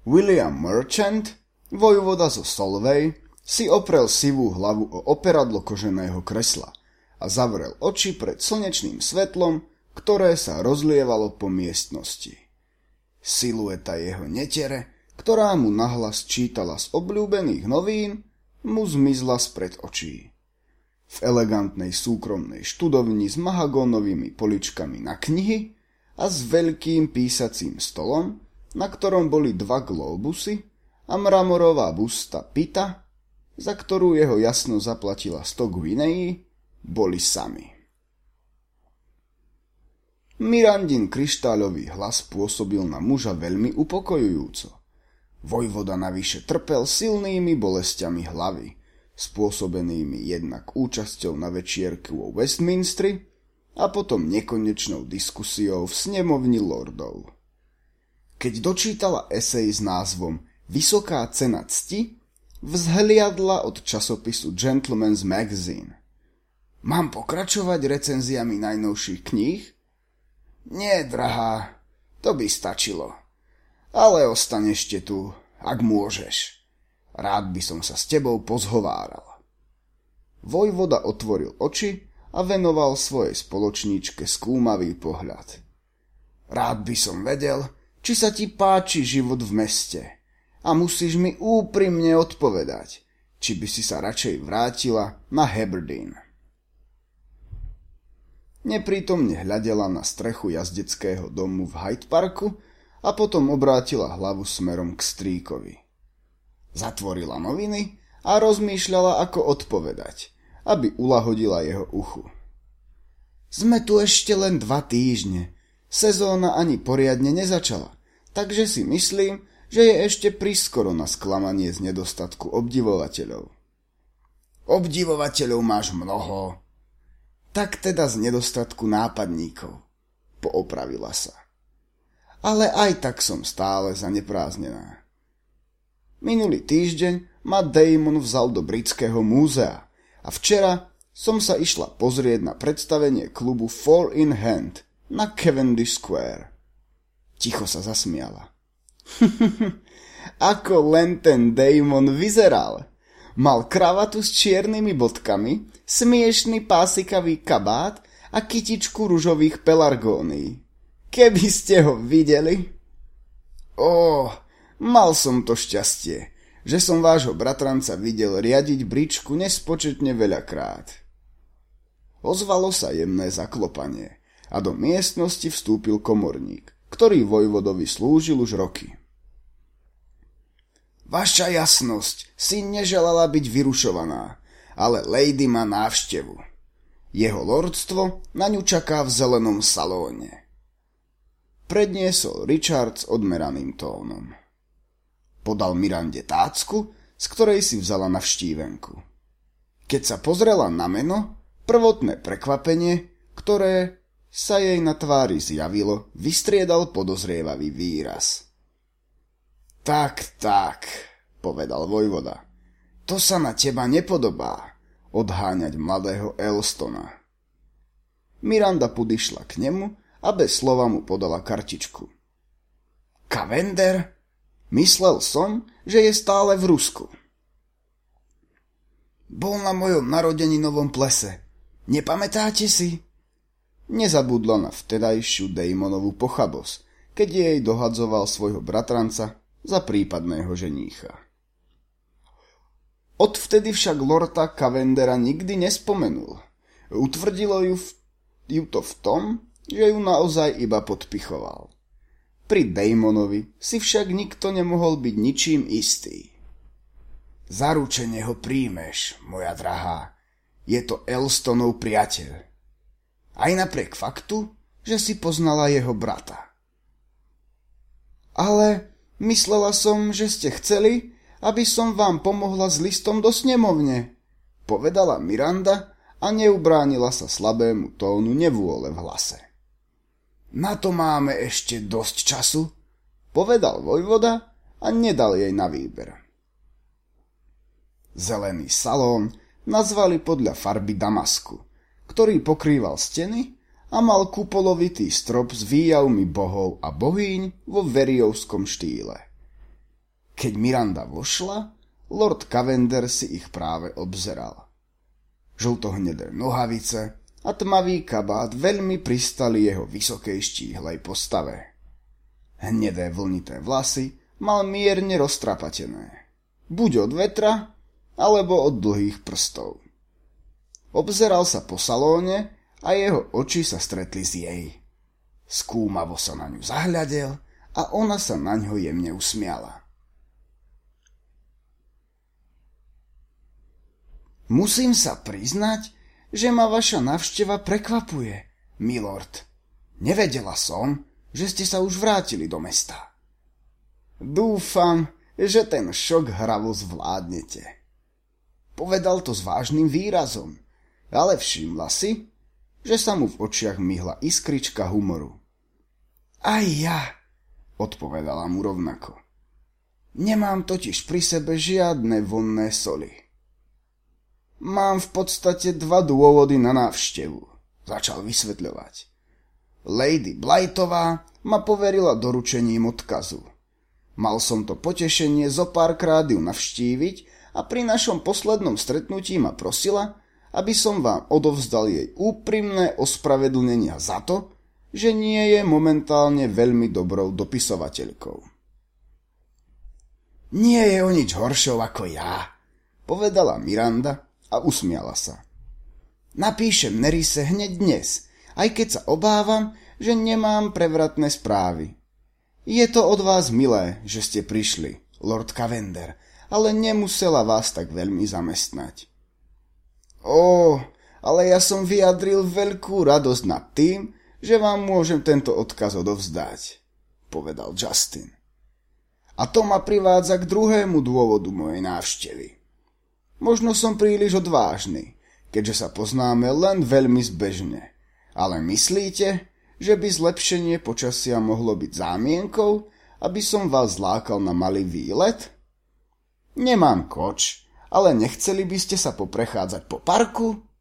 William Merchant, vojvoda zo Solway, si oprel sivú hlavu o operadlo koženého kresla a zavrel oči pred slnečným svetlom, ktoré sa rozlievalo po miestnosti. Silueta jeho netere, ktorá mu nahlas čítala z obľúbených novín, mu zmizla spred očí. V elegantnej súkromnej študovni s mahagónovými poličkami na knihy a s veľkým písacím stolom, na ktorom boli 2 glóbusy a mramorová busta Pita, za ktorú jeho jasno zaplatila 100 guineí, boli sami. Mirandin kryštáľový hlas pôsobil na muža veľmi upokojujúco. Vojvoda navyše trpel silnými bolestiami hlavy, spôsobenými jednak účasťou na večierku vo Westminstri a potom nekonečnou diskusiou v snemovni lordov. Keď dočítala esej s názvom Vysoká cena cti, vzhliadla od časopisu Gentleman's Magazine. Mám pokračovať recenziami najnovších kníh? Nie, drahá, to by stačilo. Ale ostaň ešte tu, ak môžeš. Rád by som sa s tebou pozhováral. Vojvoda otvoril oči a venoval svojej spoločníčke skúmavý pohľad. Rád by som vedel, či sa ti páči život v meste. A musíš mi úprimne odpovedať, či by si sa radšej vrátila na Hebridean. Neprítomne hľadela na strechu jazdeckého domu v Hyde Parku a potom obrátila hlavu smerom k strýkovi. Zatvorila noviny a rozmýšľala, ako odpovedať, aby ulahodila jeho uchu. Sme tu ešte len 2 týždne. Sezóna ani poriadne nezačala, takže si myslím, že je ešte priskoro na sklamanie z nedostatku obdivovateľov. Obdivovateľov máš mnoho. Tak teda z nedostatku nápadníkov, poopravila sa. Ale aj tak som stále zaneprázdnená. Minulý týždeň ma Damon vzal do Britského múzea a včera som sa išla pozrieť na predstavenie klubu Four in Hand na Cavendish Square. Ticho sa zasmiala. Ako len ten Damon vyzeral. Mal kravatu s čiernymi bodkami, smiešný pásikavý kabát a kytičku ružových pelargónií. Keby ste ho videli. Mal som to šťastie, že som vášho bratranca videl riadiť bričku nespočetne veľakrát. Ozvalo sa jemné zaklopanie a do miestnosti vstúpil komorník, ktorý vojvodovi slúžil už roky. Vaša jasnosť si neželala byť vyrušovaná, ale lady má návštevu. Jeho lordstvo na ňu čaká v zelenom salóne. Predniesol Richard s odmeraným tónom. Podal Mirande tácku, z ktorej si vzala navštívenku. Keď sa pozrela na meno, prvotné prekvapenie, ktoré sa jej na tvári zjavilo, vystriedal podozrievavý výraz. Tak, povedal vojvoda. To sa na teba nepodobá, odháňať mladého Elstona. Miranda podišla k nemu a bez slova mu podala kartičku. Cavender? Myslel som, že je stále v Rusku. Bol na mojom narodeninovom plese. Nepamätáte si? Nezabudla na vtedajšiu Damonovú pochabosť, keď jej dohadzoval svojho bratranca za prípadného ženícha. Odvtedy však lorda Cavendera nikdy nespomenul. Utvrdilo ju to v tom, že ju naozaj iba podpichoval. Pri Damonovi si však nikto nemohol byť ničím istý. Zaručene ho príjmeš, moja drahá. Je to Elstonov priateľ. Aj napriek faktu, že si poznala jeho brata. Ale myslela som, že ste chceli, aby som vám pomohla s listom do snemovne, povedala Miranda a neubránila sa slabému tónu nevôle v hlase. Na to máme ešte dosť času, povedal vojvoda a nedal jej na výber. Zelený salón nazvali podľa farby damasku, ktorý pokrýval steny a mal kupolovitý strop s výjavmi bohov a bohýň vo veriovskom štýle. Keď Miranda vošla, Lord Cavender si ich práve obzeral. Žltohnedé nohavice a tmavý kabát veľmi pristali jeho vysokej štíhlej postave. Hnedé vlnité vlasy mal mierne roztrapatené. Buď od vetra, alebo od dlhých prstov. Obzeral sa po salóne a jeho oči sa stretli s jej. Skúmavo sa na ňu zahľadel a ona sa na ňo jemne usmiala. Musím sa priznať, že ma vaša návšteva prekvapuje, milord. Nevedela som, že ste sa už vrátili do mesta. Dúfam, že ten šok hravo zvládnete. Povedal to s vážnym výrazom, ale všimla si, že sa mu v očiach myhla iskrička humoru. Aj ja, odpovedala mu rovnako. Nemám totiž pri sebe žiadne vonné soli. Mám v podstate 2 dôvody na návštevu, začal vysvetľovať. Lady Blightová ma poverila doručením odkazu. Mal som to potešenie zopárkrát ju navštíviť a pri našom poslednom stretnutí ma prosila, aby som vám odovzdal jej úprimné ospravedlnenia za to, že nie je momentálne veľmi dobrou dopisovateľkou. Nie je o nič horšou ako ja, povedala Miranda a usmiala sa. Napíšem Nerise hneď dnes, aj keď sa obávam, že nemám prevratné správy. Je to od vás milé, že ste prišli, Lord Cavender, ale nemusela vás tak veľmi zamestnať. Ale ja som vyjadril veľkú radosť nad tým, že vám môžem tento odkaz odovzdať, povedal Justin. A to ma privádza k druhému dôvodu mojej návštevy. Možno som príliš odvážny, keďže sa poznáme len veľmi zbežne, ale myslíte, že by zlepšenie počasia mohlo byť zámienkou, aby som vás zlákal na malý výlet? Nemám koč, ale nechceli by ste sa poprechádzať po parku?